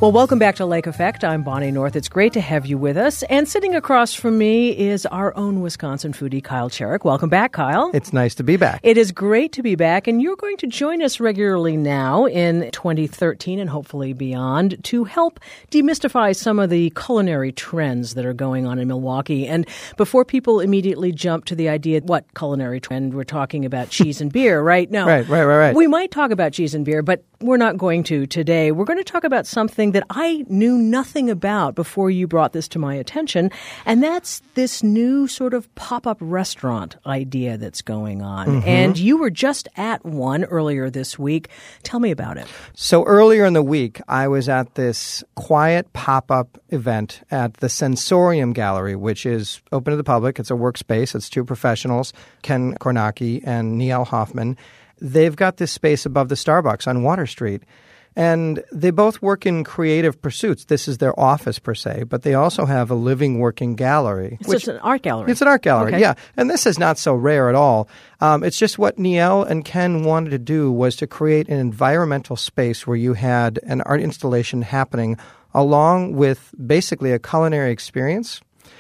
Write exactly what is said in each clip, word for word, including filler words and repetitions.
Well, welcome back to Lake Effect. I'm Bonnie North. It's great to have you with us. And sitting across from me is our own Wisconsin foodie, Kyle Cherrick. Welcome back, Kyle. It's nice to be back. It is great to be back. And you're going to join us regularly now in twenty thirteen and hopefully beyond to help demystify some of the culinary trends that are going on in Milwaukee. And before people immediately jump to the idea, what culinary trend? We're talking about cheese and beer, right? No. Right, right, right, right. We might talk about cheese and beer, but we're not going to today. We're going to talk about something that I knew nothing about before you brought this to my attention, and that's this new sort of pop-up restaurant idea that's going on. Mm-hmm. And you were just at one earlier this week. Tell me about it. So earlier in the week, I was at this quiet pop-up event at the Sensorium Gallery, which is open to the public. It's a workspace. It's two professionals, Ken Kornacki and Neil Hoffman. They've got this space above the Starbucks on Water Street. And they both work in creative pursuits. This is their office, per se, but they also have a living, working gallery. So it's an art gallery. It's an art gallery, okay. yeah. And this is not so rare at all. Um, it's just what Neil and Ken wanted to do was to create an environmental space where you had an art installation happening along with basically a culinary experience.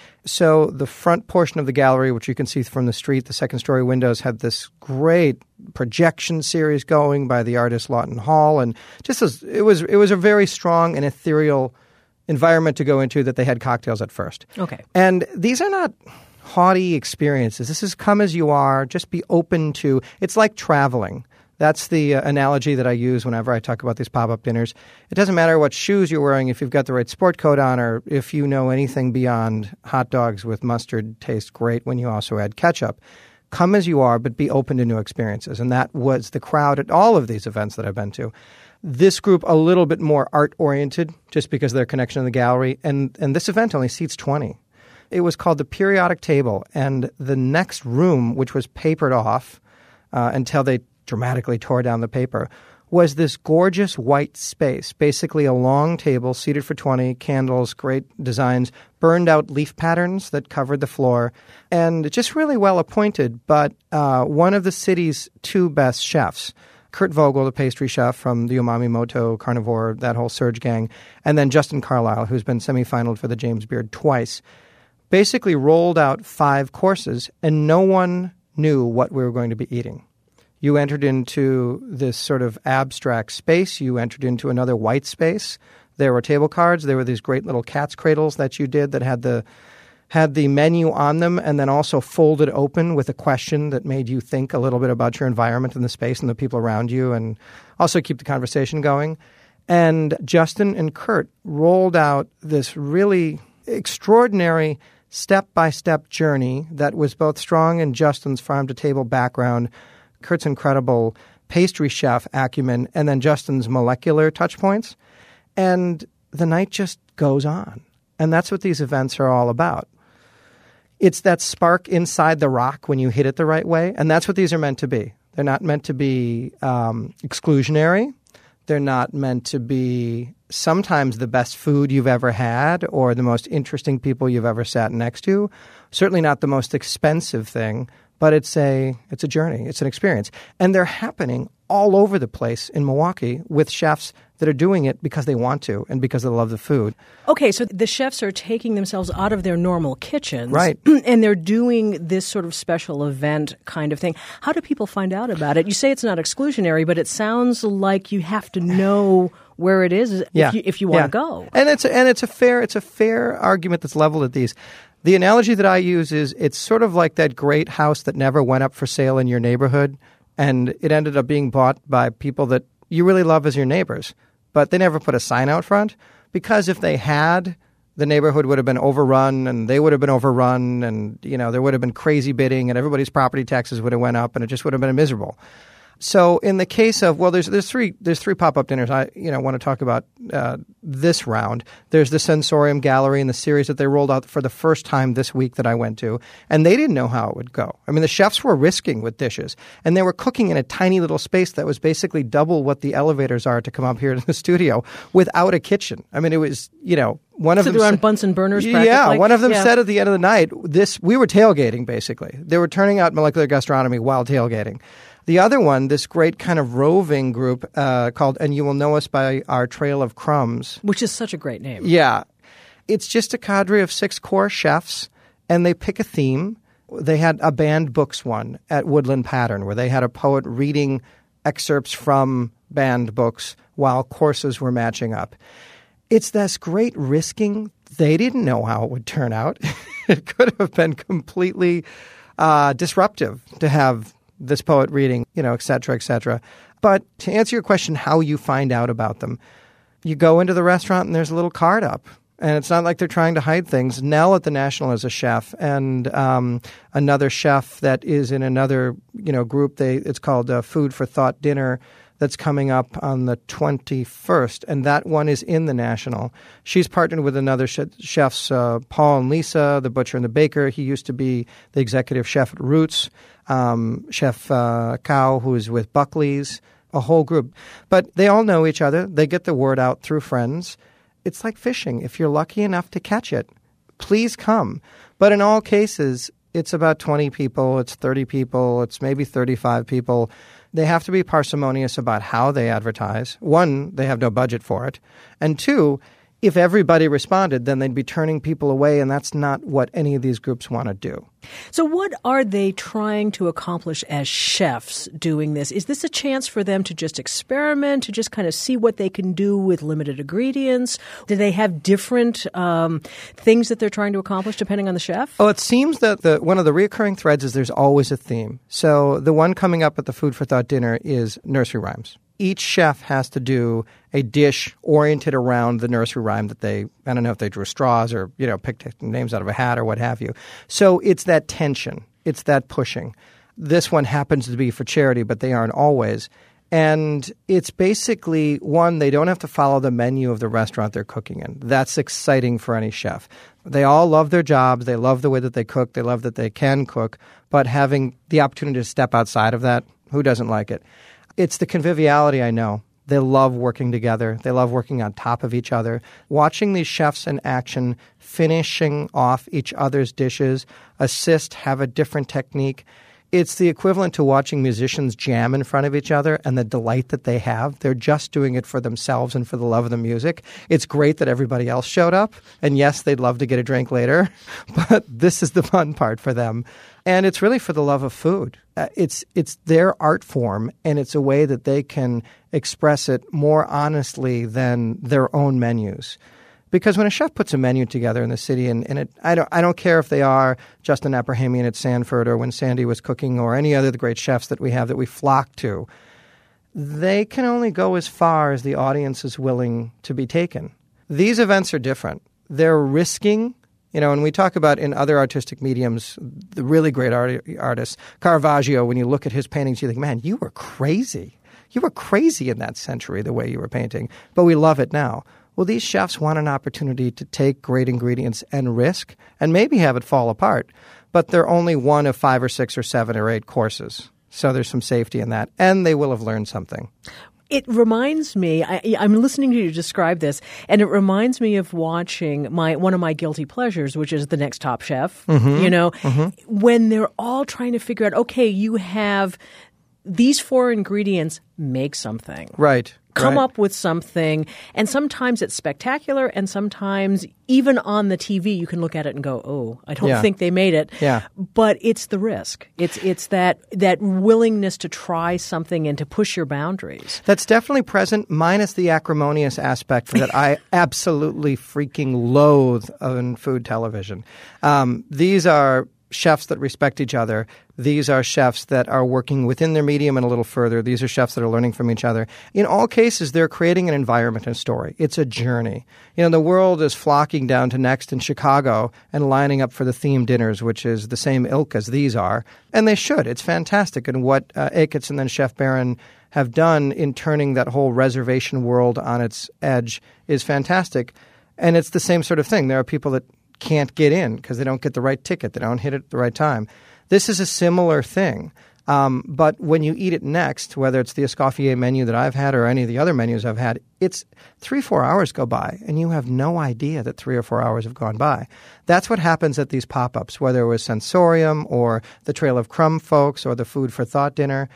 So the front portion of the gallery, which you can see from the street, the second-story windows, had this great projection series going by the artist Lawton Hall, and just as, it was it was a very strong and ethereal environment to go into that they had cocktails at first. Okay. And these are not haughty experiences. This is come as you are. Just be open to. It's like traveling. That's the uh, analogy that I use whenever I talk about these pop-up dinners. It doesn't matter what shoes you're wearing, if you've got the right sport coat on, or if you know anything beyond hot dogs with mustard taste great when you also add ketchup. Come as you are, but be open to new experiences. And that was the crowd at all of these events that I've been to. This group a little bit more art-oriented, just because of their connection to the gallery. And, and this event only seats twenty. It was called the Periodic Table. And the next room, which was papered off uh, until they dramatically tore down the paper, was this gorgeous white space, basically a long table seated for twenty, candles, great designs, burned out leaf patterns that covered the floor, and just really well appointed. But uh, one of the city's two best chefs, Kurt Vogel, the pastry chef from the Umami Moto, Carnivore, that whole Surge gang, and then Justin Carlisle, who's been semifinaled for the James Beard twice, basically rolled out five courses, and no one knew what we were going to be eating. You entered into this sort of abstract space. You entered into another white space. There were table cards. There were these great little cat's cradles that you did that had the had the menu on them and then also folded open with a question that made you think a little bit about your environment and the space and the people around you and also keep the conversation going. And Justin and Kurt rolled out this really extraordinary step-by-step journey that was both strong in Justin's farm-to-table background, Kurt's incredible pastry chef acumen, and then Justin's molecular touch points. And the night just goes on. And that's what these events are all about. It's that spark inside the rock when you hit it the right way. And that's what these are meant to be. They're not meant to be um, exclusionary. They're not meant to be sometimes the best food you've ever had or the most interesting people you've ever sat next to. Certainly not the most expensive thing. But it's a it's a journey. It's an experience. And they're happening all over the place in Milwaukee with chefs that are doing it because they want to and because they love the food. Okay, so the chefs are taking themselves out of their normal kitchens. Right. And they're doing this sort of special event kind of thing. How do people find out about it? You say it's not exclusionary, but it sounds like you have to know where it is if yeah. you, if you want yeah. to go. And it's and it's a fair it's a fair argument that's leveled at these. The analogy that I use is it's sort of like that great house that never went up for sale in your neighborhood, and it ended up being bought by people that you really love as your neighbors, but they never put a sign out front, because if they had, the neighborhood would have been overrun, and they would have been overrun, and you know there would have been crazy bidding, and everybody's property taxes would have went up, and it just would have been miserable. So in the case of, well, there's there's three there's three pop-up dinners I you know want to talk about uh, this round. There's the Sensorium Gallery and the series that they rolled out for the first time this week that I went to, and they didn't know how it would go. I mean, the chefs were risking with dishes, and they were cooking in a tiny little space that was basically double what the elevators are to come up here to the studio without a kitchen. I mean, it was, you know, one of so them they're on said, Bunsen burners practically? Yeah, one of them yeah. said at the end of the night, this we were tailgating, basically. They were turning out molecular gastronomy while tailgating. The other one, this great kind of roving group uh, called And You Will Know Us by Our Trail of Crumbs. Which is such a great name. Yeah. It's just a cadre of six core chefs, and they pick a theme. They had a banned books one at Woodland Pattern where they had a poet reading excerpts from banned books while courses were matching up. It's this great risking. They didn't know how it would turn out. It could have been completely uh, disruptive to have this poet reading, you know, et cetera, et cetera. But to answer your question, how you find out about them, you go into the restaurant and there's a little card up. And it's not like they're trying to hide things. Nell at the National is a chef, and um, another chef that is in another, you know, group. They it's called uh, Food for Thought Dinner. That's coming up on the twenty-first, and that one is in the National. She's partnered with another sh- chefs, uh, Paul and Lisa, the butcher and the baker. He used to be the executive chef at Roots. Um, Chef uh, Cow, who is with Buckley's, a whole group. But they all know each other. They get the word out through friends. It's like fishing. If you're lucky enough to catch it, please come. But in all cases, it's about twenty people, it's thirty people, it's maybe thirty-five people. They have to be parsimonious about how they advertise. One, they have no budget for it. And two, if everybody responded, then they'd be turning people away, and that's not what any of these groups want to do. So what are they trying to accomplish as chefs doing this? Is this a chance for them to just experiment, to just kind of see what they can do with limited ingredients? Do they have different um, things that they're trying to accomplish depending on the chef? Oh, it seems that the, one of the recurring threads is there's always a theme. So the one coming up at the Food for Thought dinner is nursery rhymes. Each chef has to do a dish oriented around the nursery rhyme that they, I don't know if they drew straws or, you know, picked names out of a hat or what have you. So it's that tension. It's that pushing. This one happens to be for charity, but they aren't always. And it's basically, one, they don't have to follow the menu of the restaurant they're cooking in. That's exciting for any chef. They all love their jobs. They love the way that they cook. They love that they can cook. But having the opportunity to step outside of that, who doesn't like it? It's the conviviality, I know. They love working together. They love working on top of each other. Watching these chefs in action, finishing off each other's dishes, assist, have a different technique. It's the equivalent to watching musicians jam in front of each other and the delight that they have. They're just doing it for themselves and for the love of the music. It's great that everybody else showed up. And yes, they'd love to get a drink later, but this is the fun part for them. And it's really for the love of food. Uh, it's it's their art form, and it's a way that they can express it more honestly than their own menus. Because when a chef puts a menu together in the city, and, and it, I don't I don't care if they are Justin Abrahamian at Sanford or when Sandy was cooking or any other of the great chefs that we have that we flock to, they can only go as far as the audience is willing to be taken. These events are different. They're risking. You know, when we talk about in other artistic mediums, the really great art, artists, Caravaggio, when you look at his paintings, you think, man, you were crazy. You were crazy in that century, the way you were painting. But we love it now. Well, these chefs want an opportunity to take great ingredients and risk and maybe have it fall apart. But they're only one of five or six or seven or eight courses. So there's some safety in that. And they will have learned something. It reminds me, I, I'm listening to you describe this, and it reminds me of watching my one of my guilty pleasures, which is The Next Top Chef. Mm-hmm. You know, mm-hmm. when they're all trying to figure out, okay, you have these four ingredients, make something. Right. Come right. up with something. And sometimes it's spectacular, and sometimes even on the T V you can look at it and go, oh, I don't yeah. think they made it. Yeah. But it's the risk. It's it's that that willingness to try something and to push your boundaries. That's definitely present, minus the acrimonious aspect that I absolutely freaking loathe in food television. Um, these are chefs that respect each other. These are chefs that are working within their medium and a little further. These are chefs that are learning from each other. In all cases, they're creating an environment and a story. It's a journey. You know, the world is flocking down to Next in Chicago and lining up for the themed dinners, which is the same ilk as these are. And they should. It's fantastic. And what uh, Aikitz and then Chef Barron have done in turning that whole reservation world on its edge is fantastic. And it's the same sort of thing. There are people that can't get in because they don't get the right ticket. They don't hit it at the right time. This is a similar thing. Um, but when you eat it next, whether it's the Escoffier menu that I've had or any of the other menus I've had, it's three, four hours go by, and you have no idea that three or four hours have gone by. That's what happens at these pop-ups, whether it was Sensorium or the Trail of Crumb folks or the Food for Thought dinner.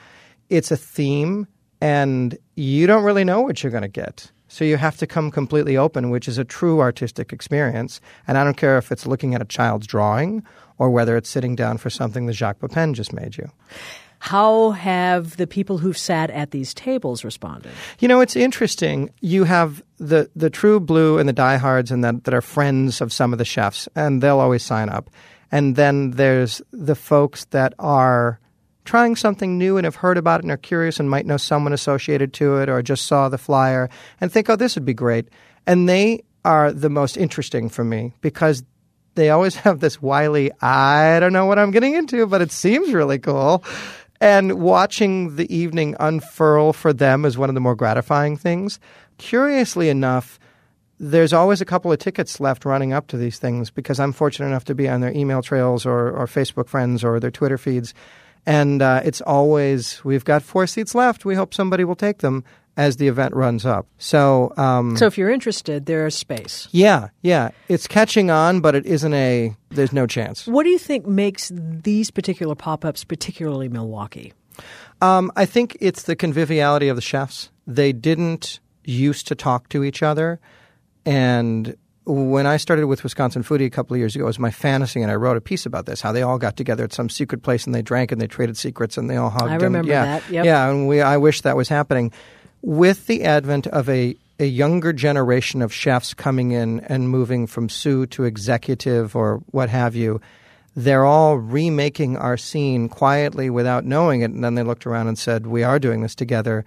it's a theme, and you don't really know what you're going to get. So you have to come completely open, which is a true artistic experience. And I don't care if it's looking at a child's drawing or whether it's sitting down for something that Jacques Pepin just made you. How have the people who've sat at these tables responded? You know, it's interesting. You have the, the true blue and the diehards and that, that are friends of some of the chefs, and they'll always sign up. And then there's the folks that are trying something new and have heard about it and are curious and might know someone associated to it or just saw the flyer and think, oh, this would be great. And they are the most interesting for me because they always have this wily, I don't know what I'm getting into, but it seems really cool. And watching the evening unfurl for them is one of the more gratifying things. Curiously enough, there's always a couple of tickets left running up to these things because I'm fortunate enough to be on their email trails or, or Facebook friends or their Twitter feeds. And uh, it's always, we've got four seats left. We hope somebody will take them as the event runs up. So um, so if you're interested, there's space. Yeah, yeah. It's catching on, but it isn't a, there's no chance. What do you think makes these particular pop-ups particularly Milwaukee? Um, I think it's the conviviality of the chefs. They didn't used to talk to each other. And when I started with Wisconsin Foodie a couple of years ago, it was my fantasy, and I wrote a piece about this, how they all got together at some secret place and they drank and they traded secrets and they all hugged. I remember and, yeah, that. Yep. Yeah, and we, I wish that was happening. With the advent of a, a younger generation of chefs coming in and moving from sous to executive or what have you, they're all remaking our scene quietly without knowing it. And then they looked around and said, we are doing this together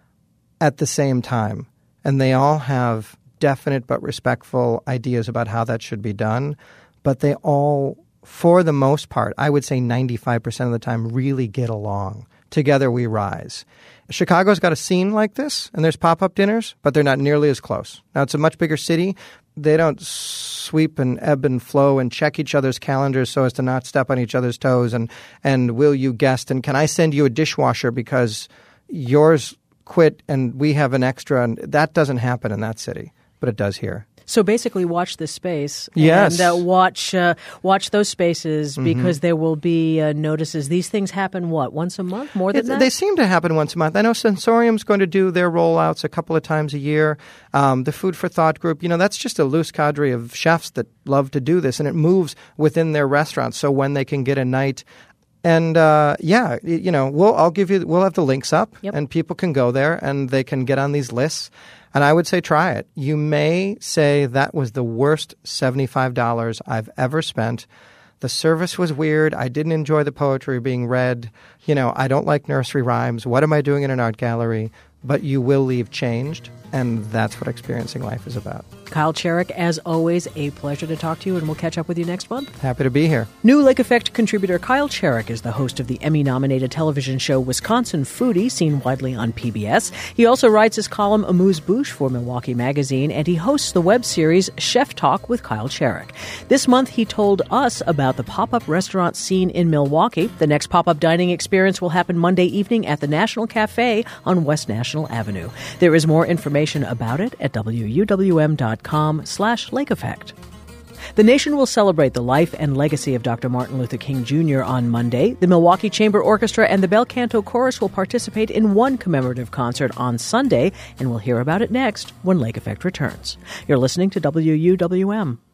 at the same time. And they all have definite but respectful ideas about how that should be done. But they all, for the most part, I would say ninety-five percent of the time, really get along. Together we rise. Chicago's got a scene like this, and there's pop-up dinners, but they're not nearly as close. Now, it's a much bigger city. They don't sweep and ebb and flow and check each other's calendars so as to not step on each other's toes and, and will you guest, and can I send you a dishwasher because yours quit and we have an extra, and that doesn't happen in that city, but it does here. So basically watch this space yes. and uh, watch uh, watch those spaces mm-hmm. because there will be uh, notices. These things happen, what, once a month? More than it, that? They seem to happen once a month. I know Sensorium's going to do their rollouts a couple of times a year. Um, the Food for Thought group, you know, that's just a loose cadre of chefs that love to do this, and it moves within their restaurants. So when they can get a night. And uh, yeah, you know, we'll I'll give you we'll have the links up, yep. and people can go there and they can get on these lists. And I would say try it. You may say that was the worst seventy-five dollars I've ever spent. The service was weird. I didn't enjoy the poetry being read. You know, I don't like nursery rhymes. What am I doing in an art gallery? But you will leave changed, and that's what experiencing life is about. Kyle Cherrick, as always, a pleasure to talk to you, and we'll catch up with you next month. Happy to be here. New Lake Effect contributor Kyle Cherrick is the host of the Emmy-nominated television show Wisconsin Foodie, seen widely on P B S. He also writes his column Amuse-Bouche for Milwaukee Magazine, and he hosts the web series Chef Talk with Kyle Cherrick. This month, he told us about the pop-up restaurant scene in Milwaukee. The next pop-up dining experience will happen Monday evening at the National Cafe on West National Avenue. There is more information about it at W U W M dot com slash Lake Effect. The nation will celebrate the life and legacy of Doctor Martin Luther King Junior on Monday. The Milwaukee Chamber Orchestra and the Bel Canto Chorus will participate in one commemorative concert on Sunday, and we'll hear about it next when Lake Effect returns. You're listening to W U W M.